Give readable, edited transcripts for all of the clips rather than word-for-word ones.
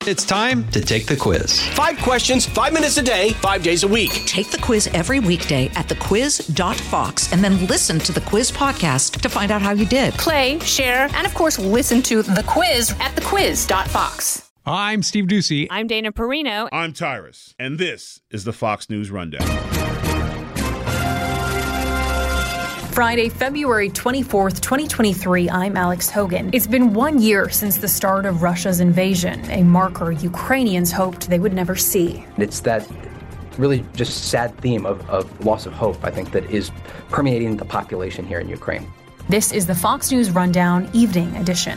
It's time to take the quiz. 5 questions, 5 minutes a day, 5 days a week. Take the quiz every weekday at thequiz.fox and then listen to the quiz podcast to find out how you did. Play, share, and of course, listen to the quiz at thequiz.fox. I'm Steve Ducey. I'm Dana Perino. I'm Tyrus, and this is the Fox News Rundown. Friday, February 24th, 2023, I'm Alex Hogan. It's been 1 year since the start of Russia's invasion, a marker Ukrainians hoped they would never see. It's that really just sad theme of loss of hope, I think, that is permeating the population here in Ukraine. This is the Fox News Rundown Evening Edition.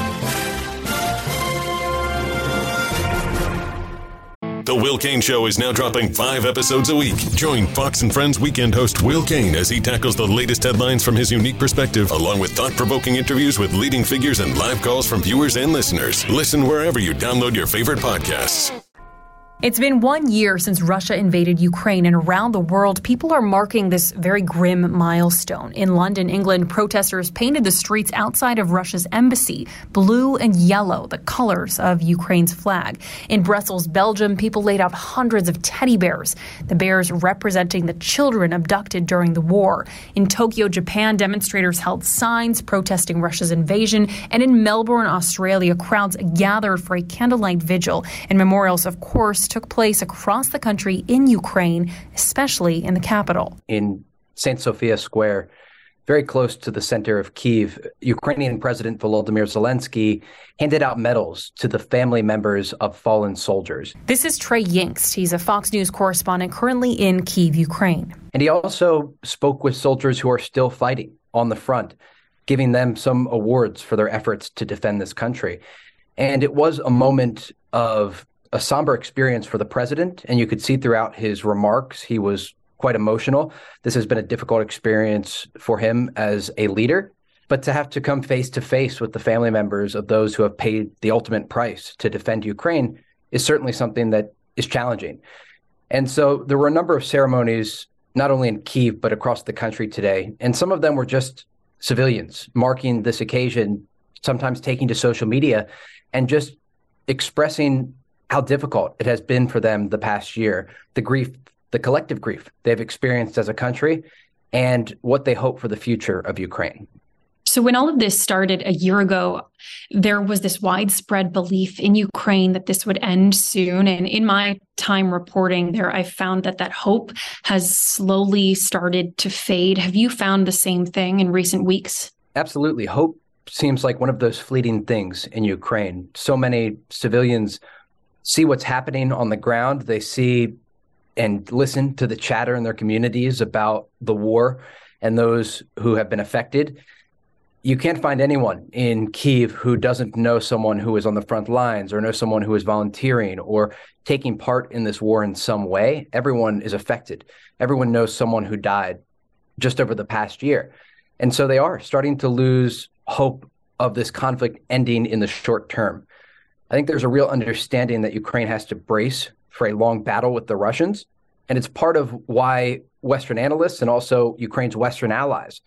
The Will Cain Show is now dropping 5 episodes a week. Join Fox and Friends weekend host Will Cain as he tackles the latest headlines from his unique perspective, along with thought-provoking interviews with leading figures and live calls from viewers and listeners. Listen wherever you download your favorite podcasts. It's been 1 year since Russia invaded Ukraine, and around the world, people are marking this very grim milestone. In London, England, protesters painted the streets outside of Russia's embassy blue and yellow, the colors of Ukraine's flag. In Brussels, Belgium, people laid out hundreds of teddy bears, the bears representing the children abducted during the war. In Tokyo, Japan, demonstrators held signs protesting Russia's invasion, and in Melbourne, Australia, crowds gathered for a candlelight vigil, and memorials, of course, took place across the country in Ukraine, especially in the capital. In St. Sophia Square, very close to the center of Kyiv, Ukrainian President Volodymyr Zelensky handed out medals to the family members of fallen soldiers. This is Trey Yingst. He's a Fox News correspondent currently in Kyiv, Ukraine. And he also spoke with soldiers who are still fighting on the front, giving them some awards for their efforts to defend this country. And it was a moment of a somber experience for the president, and you could see throughout his remarks, he was quite emotional. This has been a difficult experience for him as a leader, but to have to come face to face with the family members of those who have paid the ultimate price to defend Ukraine is certainly something that is challenging. And so there were a number of ceremonies, not only in Kyiv, but across the country today. And some of them were just civilians marking this occasion, sometimes taking to social media and just expressing how difficult it has been for them the past year, the grief, the collective grief they've experienced as a country, and what they hope for the future of Ukraine. So when all of this started a year ago, there was this widespread belief in Ukraine that this would end soon. And in my time reporting there, I found that hope has slowly started to fade. Have you found the same thing in recent weeks? Absolutely. Hope seems like one of those fleeting things in Ukraine. So many civilians see what's happening on the ground. They see and listen to the chatter in their communities about the war and those who have been affected. You can't find anyone in Kyiv who doesn't know someone who is on the front lines or know someone who is volunteering or taking part in this war in some way. Everyone is affected. Everyone knows someone who died just over the past year. And so they are starting to lose hope of this conflict ending in the short term. I think there's a real understanding that Ukraine has to brace for a long battle with the Russians. And it's part of why Western analysts and also Ukraine's Western allies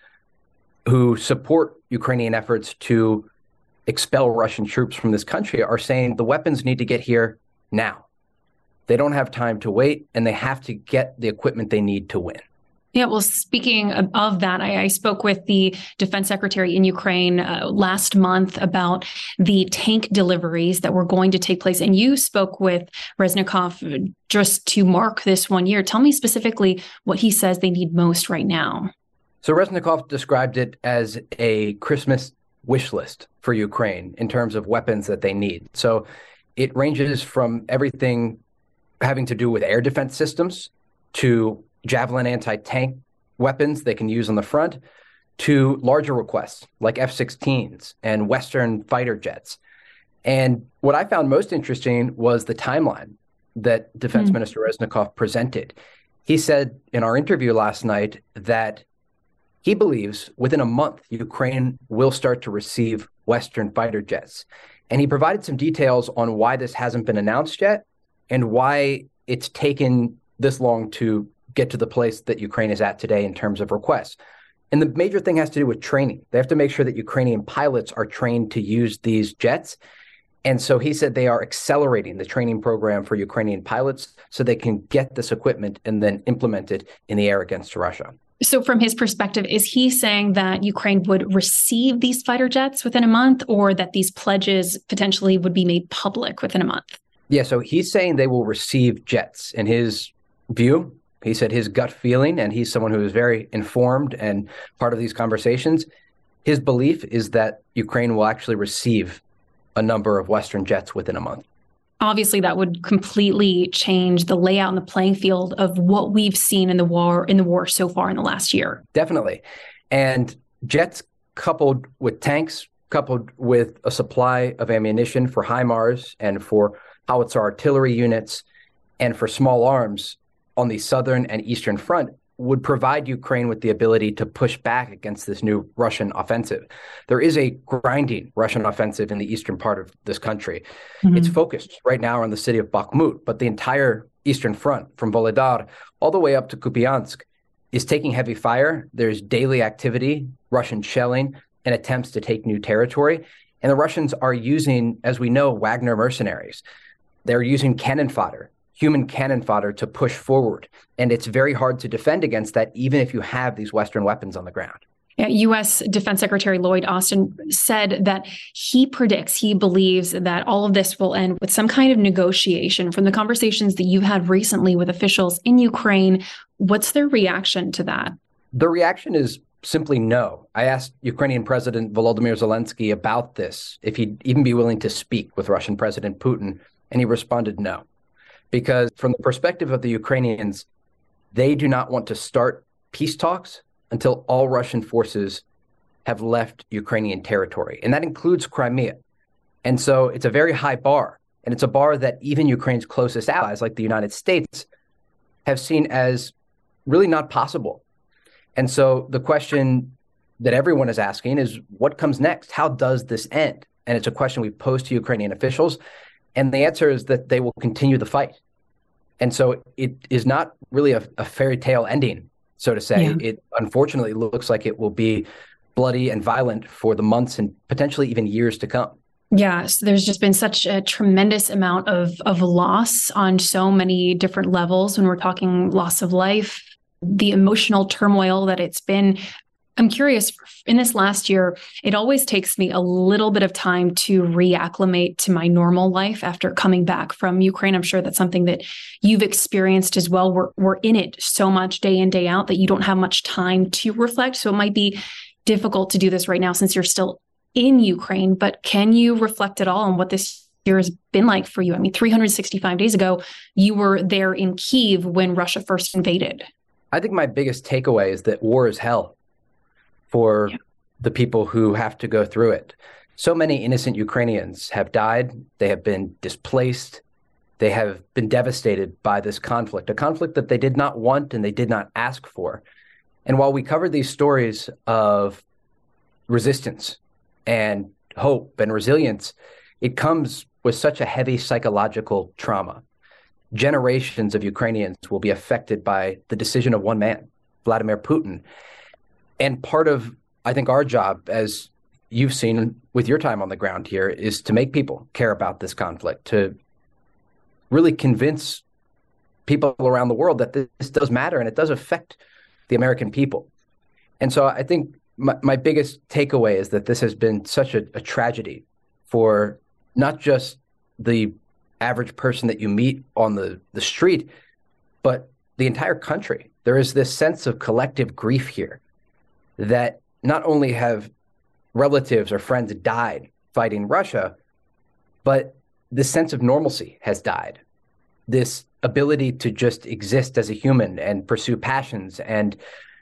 who support Ukrainian efforts to expel Russian troops from this country are saying the weapons need to get here now. They don't have time to wait, and they have to get the equipment they need to win. Yeah, well, speaking of that, I spoke with the defense secretary in Ukraine last month about the tank deliveries that were going to take place. And you spoke with Reznikov just to mark this 1 year. Tell me specifically what he says they need most right now. So Reznikov described it as a Christmas wish list for Ukraine in terms of weapons that they need. So it ranges from everything having to do with air defense systems to Javelin anti-tank weapons they can use on the front, to larger requests like F-16s and Western fighter jets. And what I found most interesting was the timeline that Defense Minister Reznikov presented. He said in our interview last night that he believes within a month, Ukraine will start to receive Western fighter jets. And he provided some details on why this hasn't been announced yet and why it's taken this long to get to the place that Ukraine is at today in terms of requests. And the major thing has to do with training. They have to make sure that Ukrainian pilots are trained to use these jets. And so he said they are accelerating the training program for Ukrainian pilots so they can get this equipment and then implement it in the air against Russia. So from his perspective, is he saying that Ukraine would receive these fighter jets within a month, or that these pledges potentially would be made public within a month? Yeah, so he's saying they will receive jets. In his view, he said his gut feeling, and he's someone who is very informed and part of these conversations, his belief is that Ukraine will actually receive a number of Western jets within a month. Obviously, that would completely change the layout and the playing field of what we've seen in the war so far in the last year. Definitely. And jets coupled with tanks, coupled with a supply of ammunition for HIMARS and for howitzer artillery units and for small arms on the southern and eastern front would provide Ukraine with the ability to push back against this new Russian offensive. There is a grinding Russian offensive in the eastern part of this country. Mm-hmm. It's focused right now on the city of Bakhmut, but the entire eastern front from Volodar all the way up to Kupiansk is taking heavy fire. There's daily activity, Russian shelling, and attempts to take new territory. And the Russians are using, as we know, Wagner mercenaries. They're using cannon fodder, human cannon fodder to push forward. And it's very hard to defend against that, even if you have these Western weapons on the ground. Yeah, U.S. Defense Secretary Lloyd Austin said that he believes that all of this will end with some kind of negotiation. From the conversations that you've had recently with officials in Ukraine, what's their reaction to that? The reaction is simply no. I asked Ukrainian President Volodymyr Zelensky about this, if he'd even be willing to speak with Russian President Putin, and he responded no. Because from the perspective of the Ukrainians, they do not want to start peace talks until all Russian forces have left Ukrainian territory. And that includes Crimea. And so it's a very high bar. And it's a bar that even Ukraine's closest allies, like the United States, have seen as really not possible. And so the question that everyone is asking is, what comes next? How does this end? And it's a question we posed to Ukrainian officials. And the answer is that they will continue the fight. And so it is not really a fairy tale ending, so to say. Yeah. It unfortunately looks like it will be bloody and violent for the months and potentially even years to come. Yeah, so there's just been such a tremendous amount of loss on so many different levels when we're talking loss of life, the emotional turmoil that it's been. I'm curious, in this last year, it always takes me a little bit of time to reacclimate to my normal life after coming back from Ukraine. I'm sure that's something that you've experienced as well. We're in it so much day in, day out that you don't have much time to reflect. So it might be difficult to do this right now since you're still in Ukraine. But can you reflect at all on what this year has been like for you? I mean, 365 days ago, you were there in Kyiv when Russia first invaded. I think my biggest takeaway is that war is hell for the people who have to go through it. So many innocent Ukrainians have died. They have been displaced. They have been devastated by this conflict, a conflict that they did not want and they did not ask for. And while we cover these stories of resistance and hope and resilience, it comes with such a heavy psychological trauma. Generations of Ukrainians will be affected by the decision of one man, Vladimir Putin. And part of, I think, our job, as you've seen with your time on the ground here, is to make people care about this conflict, to really convince people around the world that this does matter and it does affect the American people. And so I think my biggest takeaway is that this has been such a tragedy for not just the average person that you meet on the street, but the entire country. There is this sense of collective grief here that not only have relatives or friends died fighting Russia, but this sense of normalcy has died. This ability to just exist as a human and pursue passions and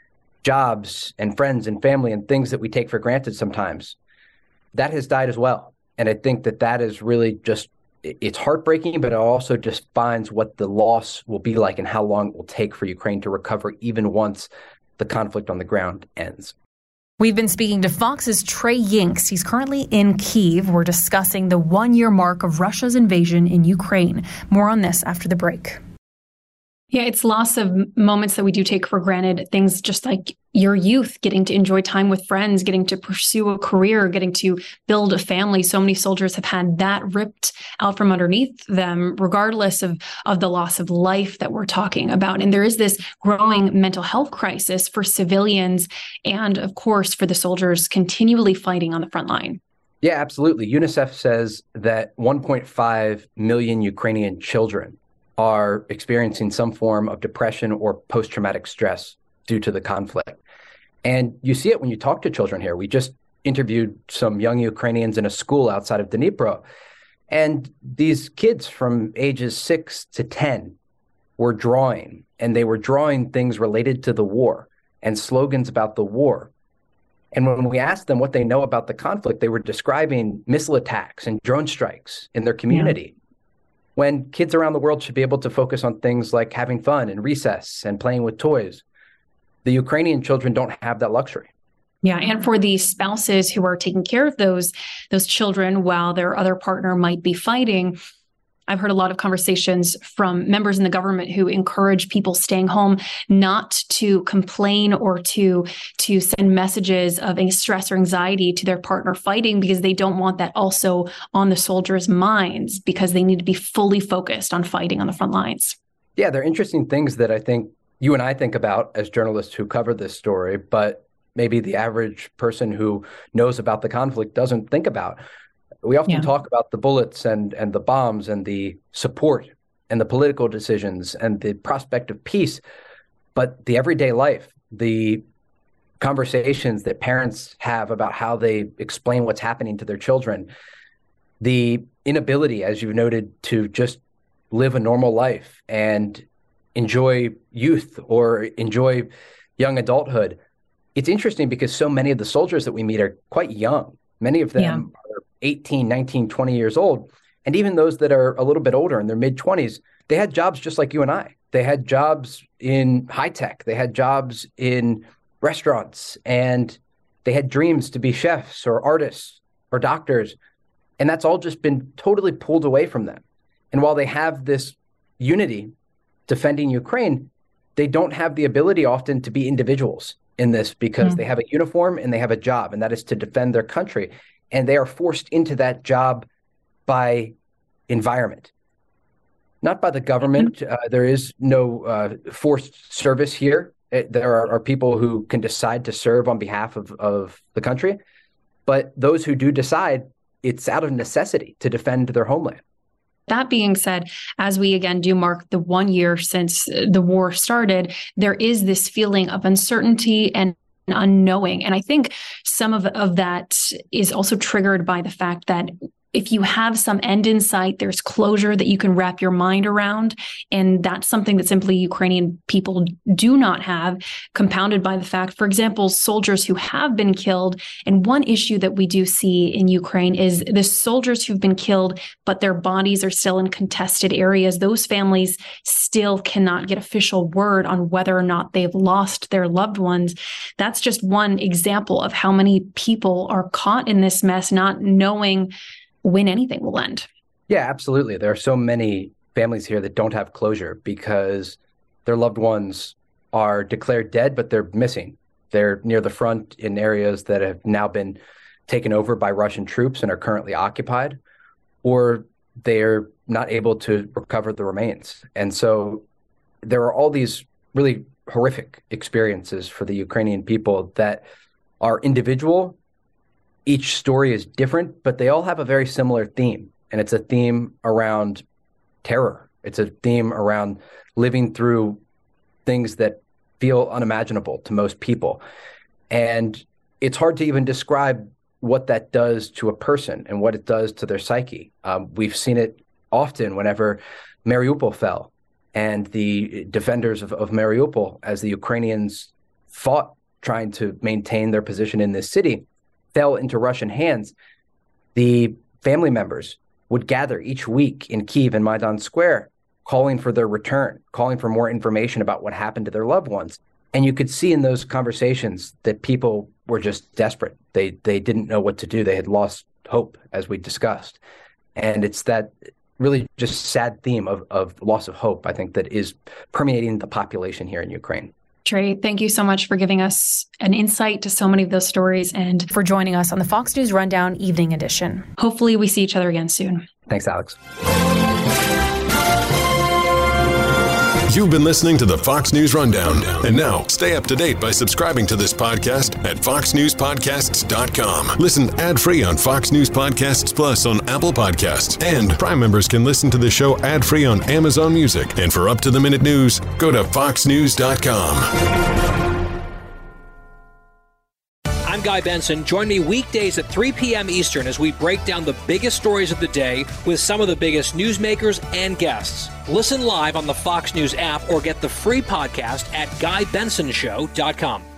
jobs and friends and family and things that we take for granted sometimes, that has died as well. And I think that is really just, it's heartbreaking, but it also just finds what the loss will be like and how long it will take for Ukraine to recover even once the conflict on the ground ends. We've been speaking to Fox's Trey Yingst. He's currently in Kyiv. We're discussing the 1-year mark of Russia's invasion in Ukraine. More on this after the break. Yeah, it's loss of moments that we do take for granted. Things just like your youth, getting to enjoy time with friends, getting to pursue a career, getting to build a family. So many soldiers have had that ripped out from underneath them, regardless of the loss of life that we're talking about. And there is this growing mental health crisis for civilians and, of course, for the soldiers continually fighting on the front line. Yeah, absolutely. UNICEF says that 1.5 million Ukrainian children are experiencing some form of depression or post-traumatic stress due to the conflict. And you see it when you talk to children here. We just interviewed some young Ukrainians in a school outside of Dnipro. And these kids from ages 6 to 10 were drawing, and they were drawing things related to the war and slogans about the war. And when we asked them what they know about the conflict, they were describing missile attacks and drone strikes in their community. Yeah. When kids around the world should be able to focus on things like having fun and recess and playing with toys, the Ukrainian children don't have that luxury. Yeah, and for the spouses who are taking care of those children while their other partner might be fighting, I've heard a lot of conversations from members in the government who encourage people staying home not to complain or to send messages of any stress or anxiety to their partner fighting, because they don't want that also on the soldiers' minds, because they need to be fully focused on fighting on the front lines. Yeah, they're interesting things that I think you and I think about as journalists who cover this story, but maybe the average person who knows about the conflict doesn't think about. We often talk about the bullets and the bombs and the support and the political decisions and the prospect of peace, but the everyday life, the conversations that parents have about how they explain what's happening to their children, the inability, as you noted, to just live a normal life and enjoy youth or enjoy young adulthood. It's interesting because so many of the soldiers that we meet are quite young. Many of them are 18, 19, 20 years old. And even those that are a little bit older in their mid-20s, they had jobs just like you and I. They had jobs in high tech. They had jobs in restaurants. And they had dreams to be chefs or artists or doctors. And that's all just been totally pulled away from them. And while they have this unity defending Ukraine, they don't have the ability often to be individuals in this, because they have a uniform and they have a job, and that is to defend their country. And they are forced into that job by environment, not by the government. There is no forced service here. There are people who can decide to serve on behalf of the country, but those who do decide, it's out of necessity to defend their homeland. That being said, as we again do mark the 1 year since the war started, there is this feeling of uncertainty and unknowing. And I think some of that is also triggered by the fact that if you have some end in sight, there's closure that you can wrap your mind around. And that's something that simply Ukrainian people do not have, compounded by the fact, for example, soldiers who have been killed. And one issue that we do see in Ukraine is the soldiers who've been killed, but their bodies are still in contested areas. Those families still cannot get official word on whether or not they've lost their loved ones. That's just one example of how many people are caught in this mess, not knowing when anything will end. Yeah, absolutely. There are so many families here that don't have closure because their loved ones are declared dead, but they're missing. They're near the front in areas that have now been taken over by Russian troops and are currently occupied, or they're not able to recover the remains. And so there are all these really horrific experiences for the Ukrainian people that are individual. Each story is different, but they all have a very similar theme. And it's a theme around terror. It's a theme around living through things that feel unimaginable to most people. And it's hard to even describe what that does to a person and what it does to their psyche. We've seen it often whenever Mariupol fell, and the defenders of Mariupol, as the Ukrainians fought trying to maintain their position in this city, fell into Russian hands. The family members would gather each week in Kyiv and Maidan Square, calling for their return, calling for more information about what happened to their loved ones. And you could see in those conversations that people were just desperate. They didn't know what to do. They had lost hope, as we discussed. And it's that really just sad theme of loss of hope, I think, that is permeating the population here in Ukraine. Trey, thank you so much for giving us an insight to so many of those stories and For joining us on the Fox News Rundown Evening Edition. hopefully we see each other again soon. Thanks, Alex. You've been listening to the Fox News Rundown. And now, stay up to date by subscribing to this podcast at foxnewspodcasts.com. Listen ad-free on Fox News Podcasts Plus on Apple Podcasts. And Prime members can listen to the show ad-free on Amazon Music. And for up-to-the-minute news, go to foxnews.com. I'm Guy Benson. Join me weekdays at 3 p.m. Eastern as we break down the biggest stories of the day with some of the biggest newsmakers and guests. Listen live on the Fox News app or get the free podcast at GuyBensonShow.com.